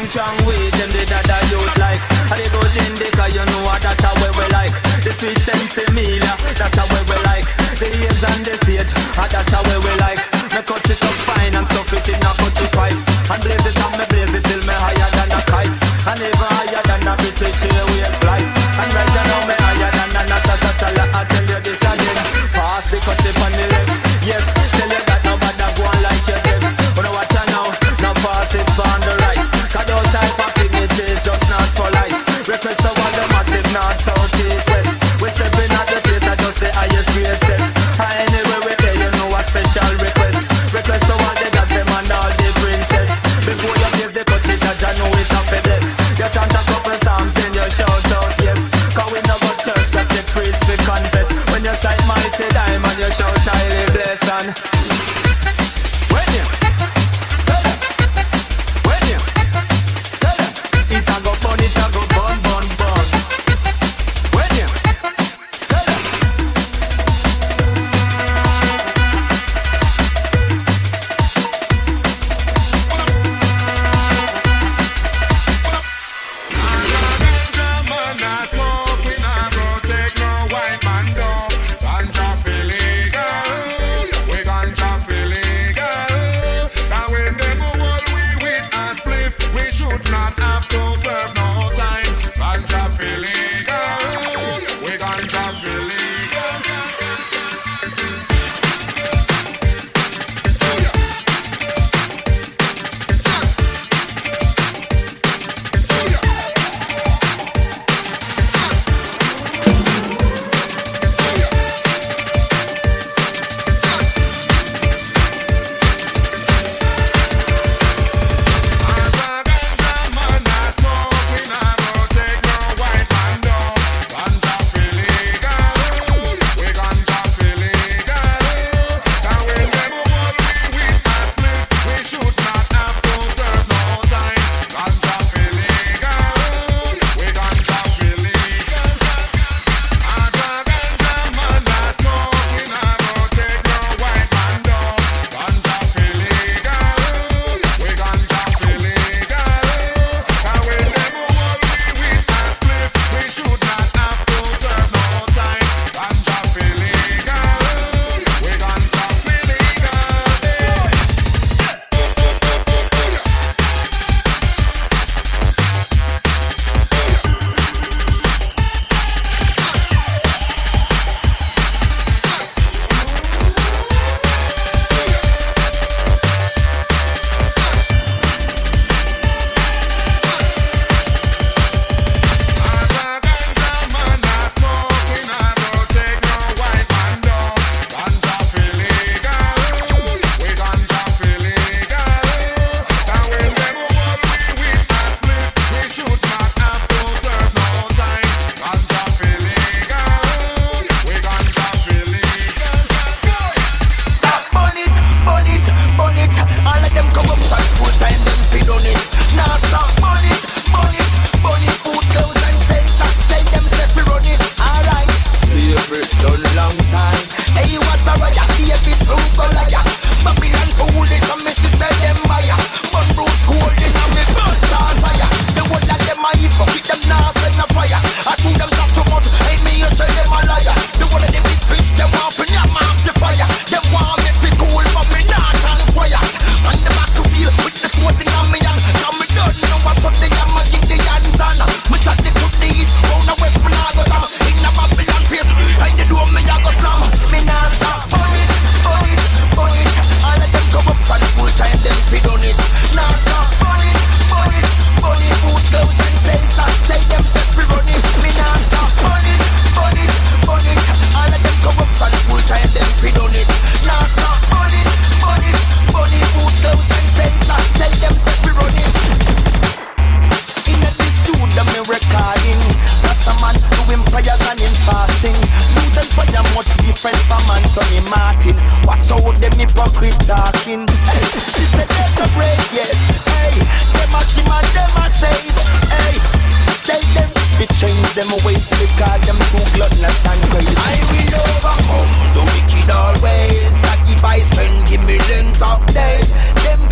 strong weed, them the dada youth like. And the good indica, you know what that's how we like. The sweet sensimilia, that's how we like. The years and the sage, that's how we like. Me cut it up fine and stuff it in a cut it pipe. And blaze it and me blaze it till me higher than a kite. And even higher than a British Airways flight. And right now me higher than a NASA satellite. I tell you this again. Pass the cut it on the left. Yes, tell you that nobody go on like you did. But now watch out now, now pass it on the right. Cause those type of image is just not polite. Request to all the massive north, south, east, west. We stepping at the place, I just the highest grade set. Anyway we there, you know a special request. Request to all the gods, them and all the princess. Before you give the cut it, I know it's a bless. You chant a couple psalms, then you shout out yes. Cause we know about church, got the priest we confess. When you sight mighty diamond, you shout highly blessed and when you tell them, when you tell them, it a go bun, it a go bun, bun, bun. When you tell them. hypocrite talking. Hey, she said there's a break, yes. Hey, them a chim and them a save. Hey, tell them to change them ways because them too gluttonous and crazy. I will overcome the wicked always. That give I strength, give me length of days. Them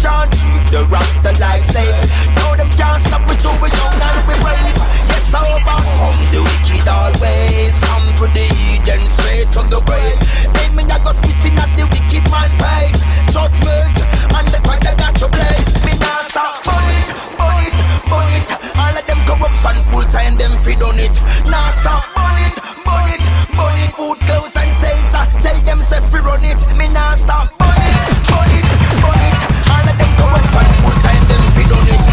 chant, treat the Rasta like slave. Now them can't stop we too, we young and we brave. Yes, I overcome the wicked always. Come to the Eden, straight to the grave. Then me I go spitting at the wicked man face. Judgment, and the fire got to blaze. Me nah stop, burn it, burn it, burn it. All of them corruption, full time them feed on it. Nah stop, burn it, burn it, burn it. Food, clothes and shelter, tell them say free run it. Me nah stop, burn it, burn it, burn it. All of them corruption, full time them feed on it.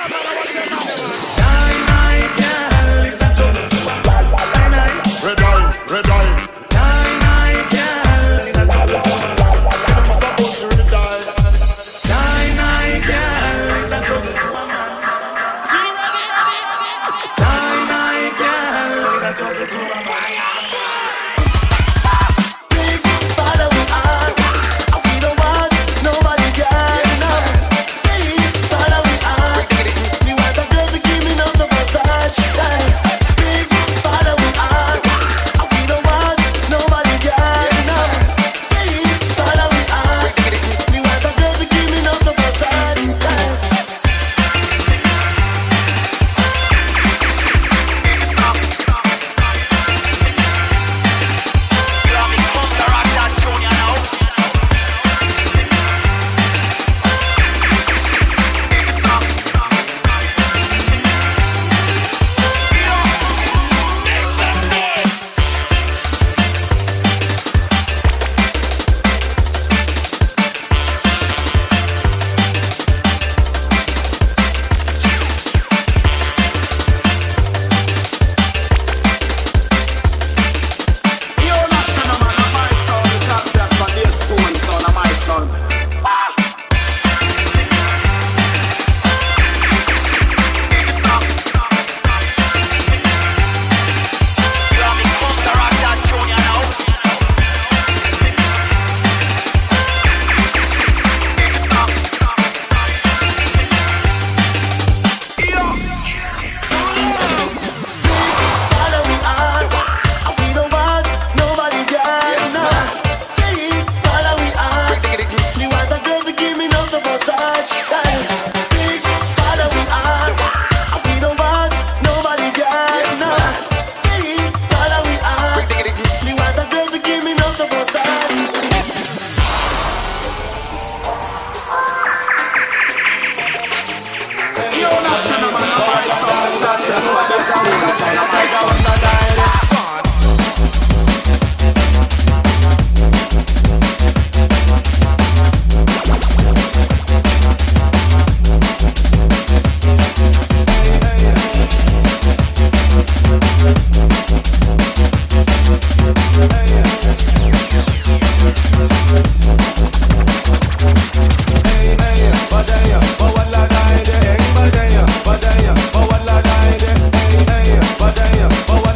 Badaya,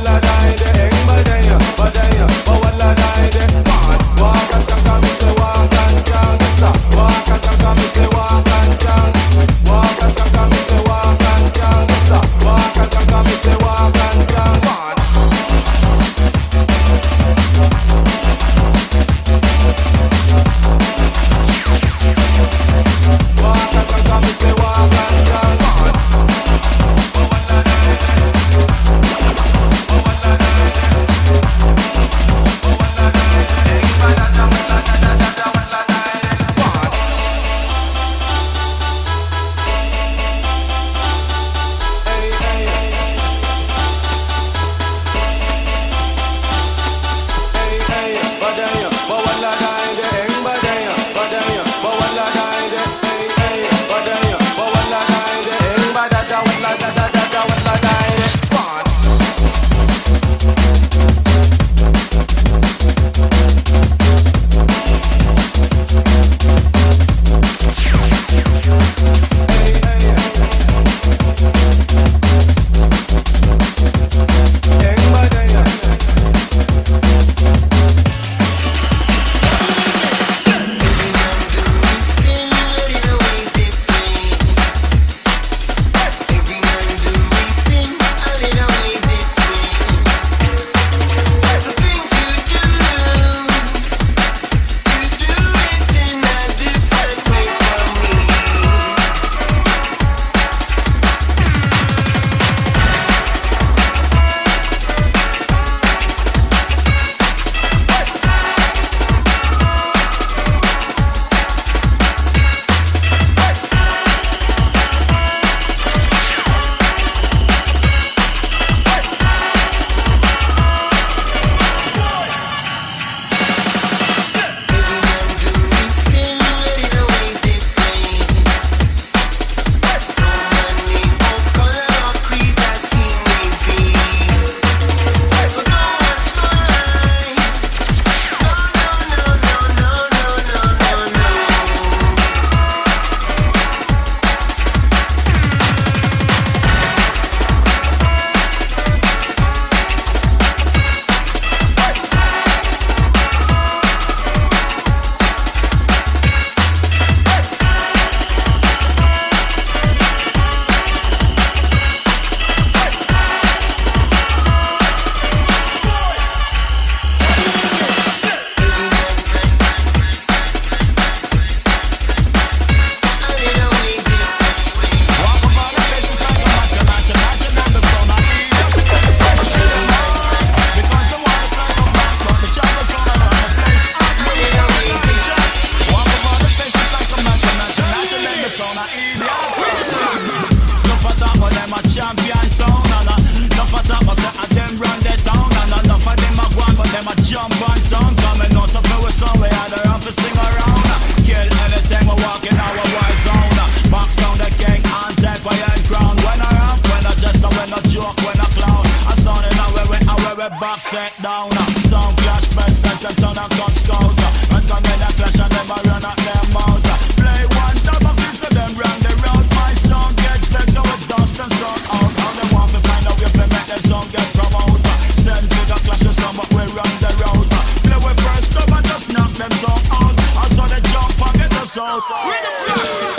set down. Sound clash, best and sound a cut scout. And come in a clash and them a run at them mouth. Play one time of this so them run the road. My song get fed so it dust and sound out. How they want to find out if they make their song get promote. Send figure clash to some but we run the road. Play with first up and just knock them song out. I saw the jump and get the sound. Rhythm drop.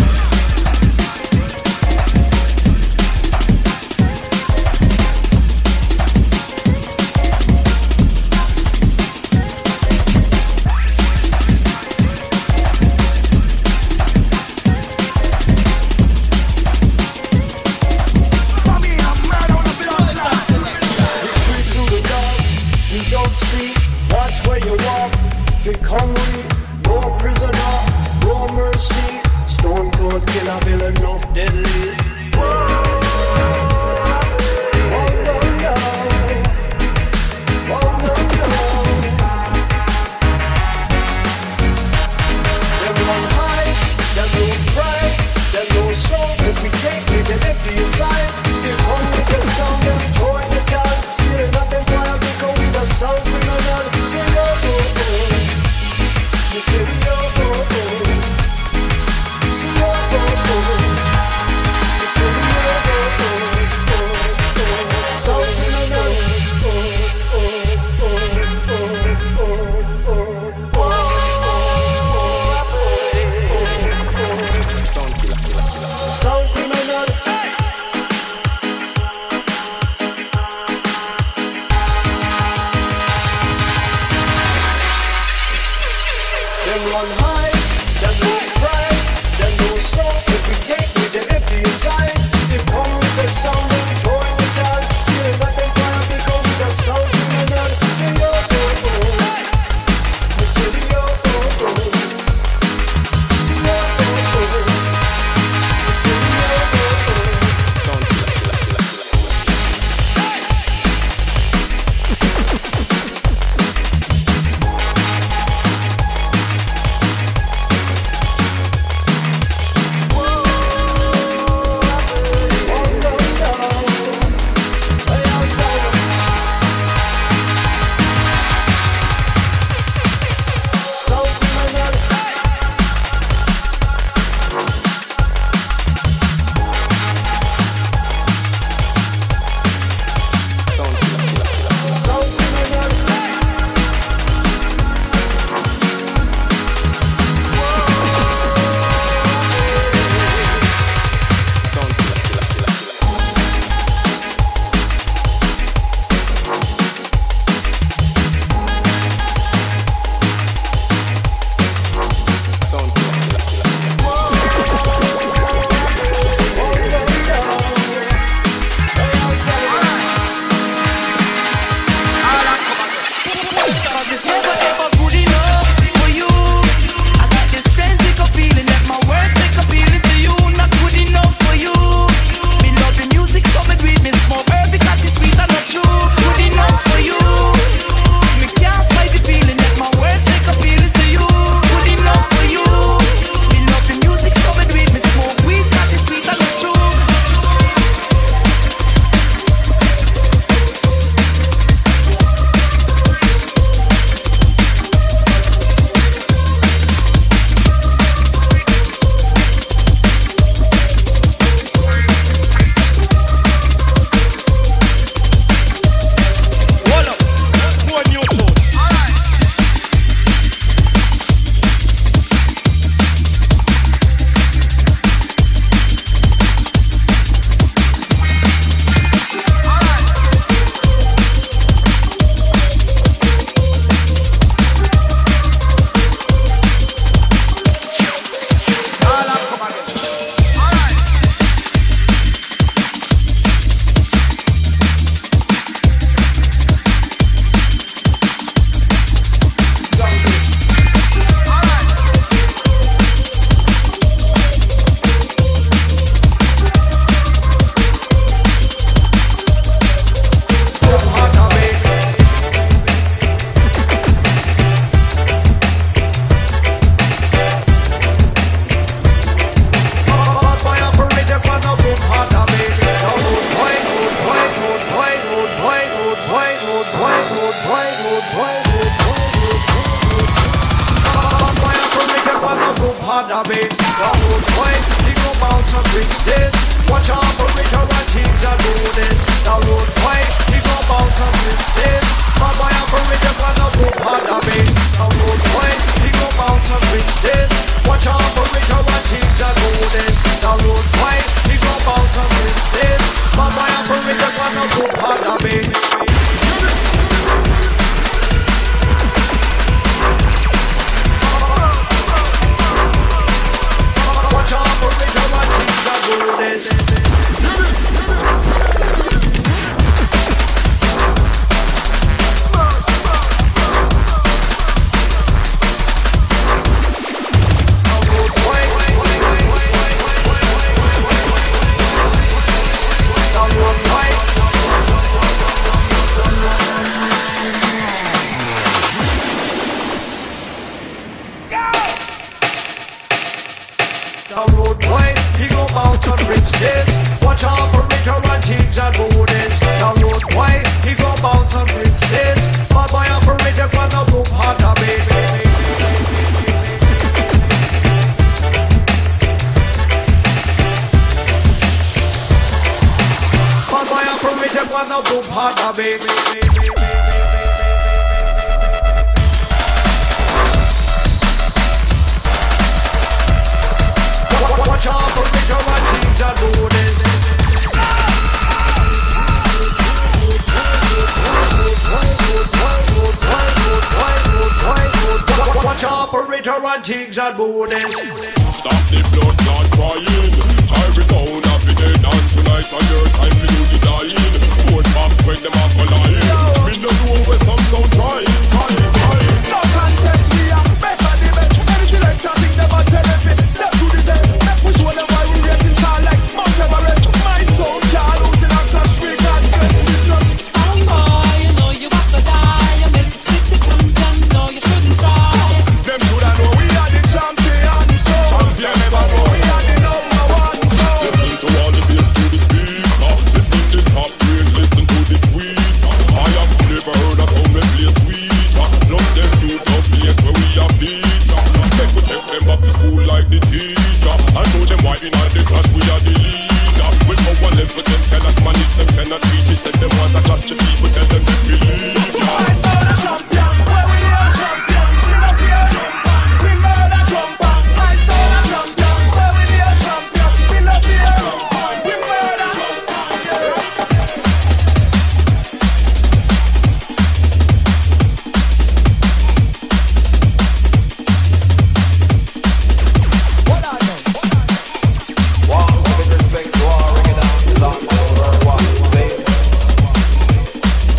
reach this. Watch out for it, and things are do this. The road boy, he go bounce and reach this. Bad boy operator gonna go hard a bit. The road boy, he go bounce and reach this. Watch out for it, and things are do this. The road boy, he go bounce and reach this. Bad boy operator gonna go hard a bit. Watch out for it, and things are do this. Watch out for it, and things are do this. The road boy, he go bounce and reach this. Bad boy operator gonna go hard a bit. Bad boy operator gonna go hard a bit. Watch out for it, and things are do this. Watch out for it, and things are do this. Stop the blood clot crying. Every sound of the dead and tonight on your time for you to dying. Four box when them up lying. We know you always some sound trying. No contest, we are better the best. Any selector think them a telling. Step to the death. Make we show them why we rating tall like Mount Everest. My sound can't lose in a clash. We can't get this one. Oh boy, you know you have to die. You make it stick to champion. No, you shouldn't try. Them shoulda know we are the champion. So Champion never know we are the number one. So listen to all the bass to the speaker. Listen to top grade, listen to the tweet. I have never heard a sound that play sweeter. Love them you don't play where we are feature. Make we take them up to school like the teacher. I know them why in all the class we are the leader. With our level them cannot manage, them cannot reach it. Said them want to clash the people, tell them they believe ya. I saw the champion, where we are champion. We don't fear champion, we murder champion. I saw the champion, where we are champion. We don't fear champion, we murder champion. Wow, with respect to our reggae dance, long over one, baby.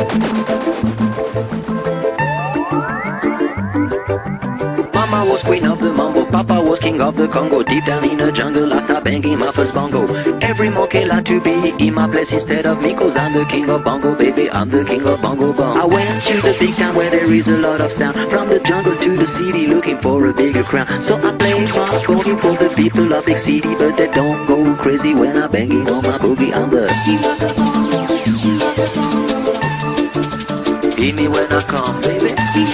Mama was queen of the mambo, Papa was king of the Congo. Deep down in the jungle, I start banging my first bongo. Every monkey like to be in my place instead of me, cause I'm the king of bongo, baby, I'm the king of bongo bong. I went to the big town where there is a lot of sound, from the jungle to the city looking for a bigger crown. So I play my boogie for the people of big city, but they don't go crazy when I'm banging on my boogie. I'm the Hear me when I come, baby.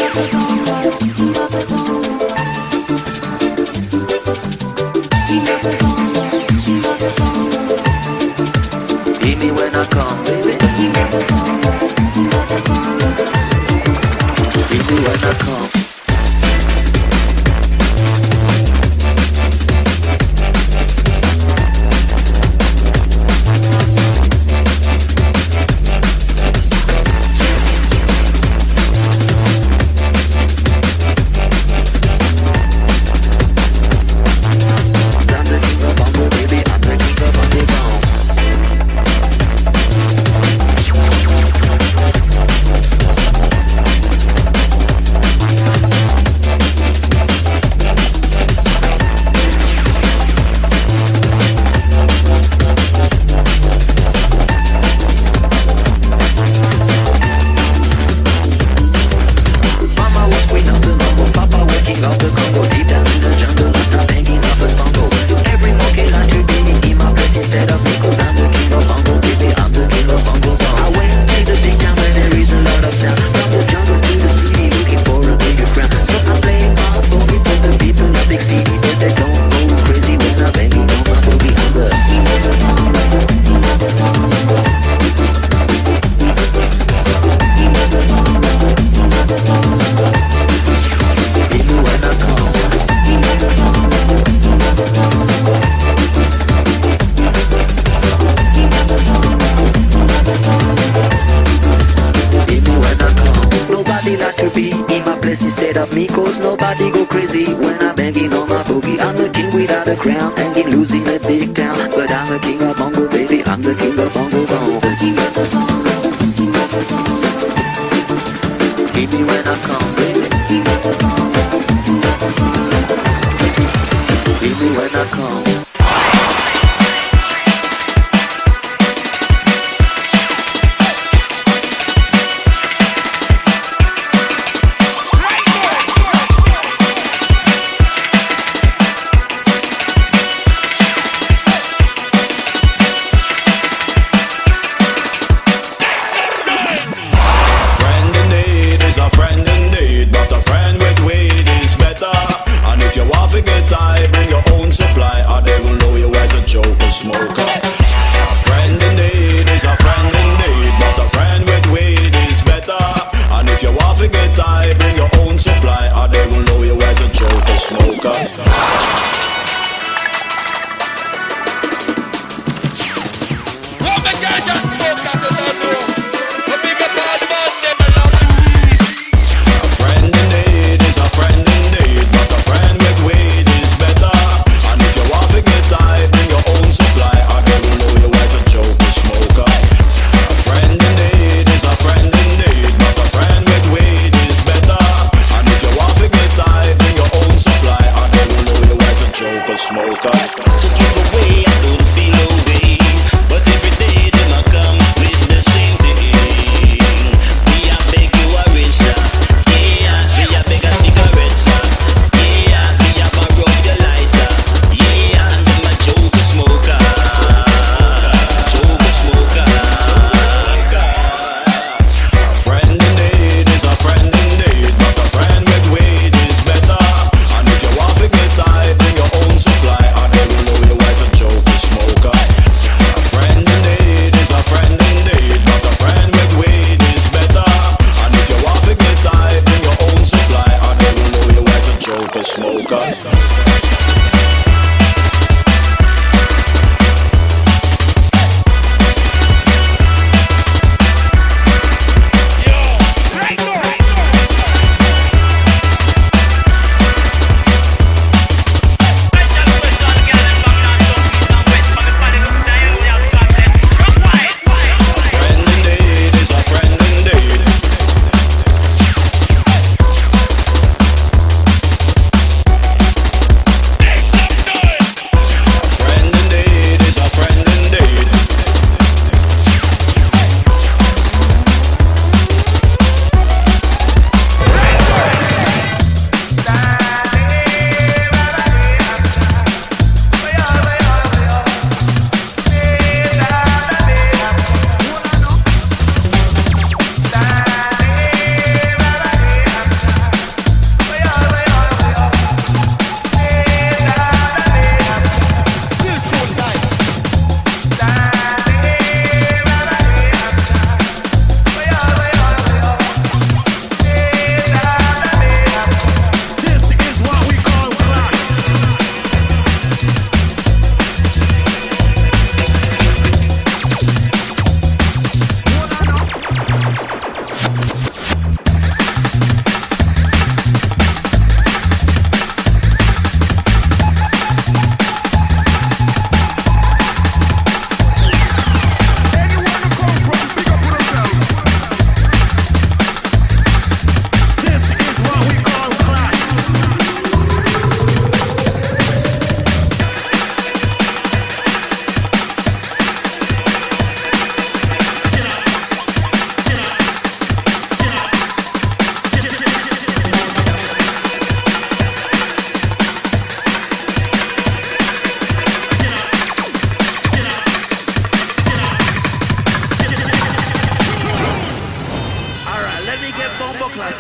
Hear me when I come, baby. Hear me when I come.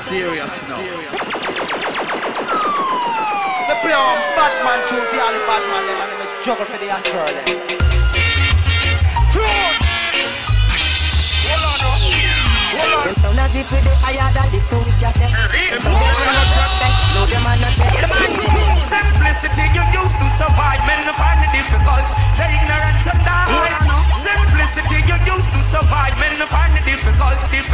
serious now. Me play on Batman tune for all the Batman them and me juggle for the young girl them. Tune! Hold on now. Hold on. Them sound as if they higher than the so we can say. Some of them are not perfect, no them are not perfect. Simplicity you used to survive, men find it difficult. The ignorant and die. Simplicity you used to survive, men find it difficult.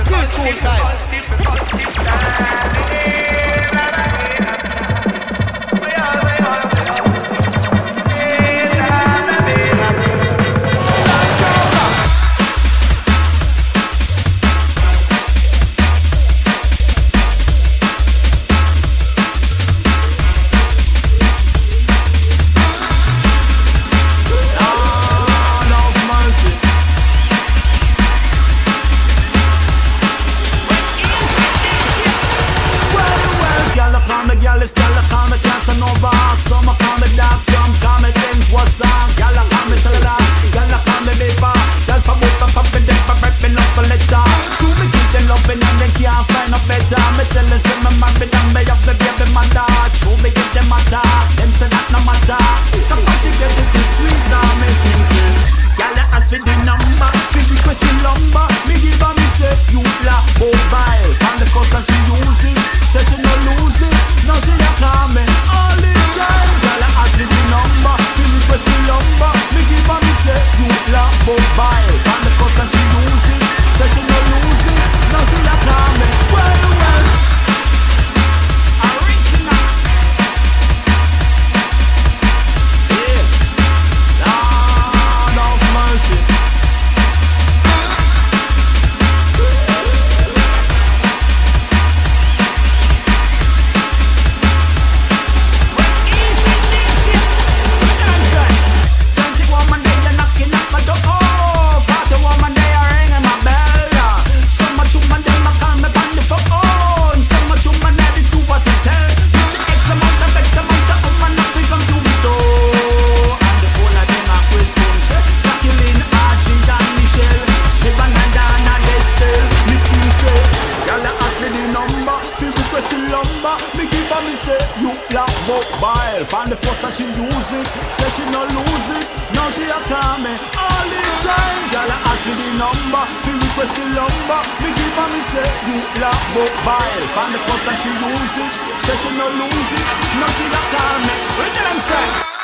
Find the first that she use it, say she no lose it. Now she a call me all the time. Girl I ask me the number, she request the lumber. Me give her me say you love mobile. Find the first that she use it, say she no lose it. Now she a call me. What did I say?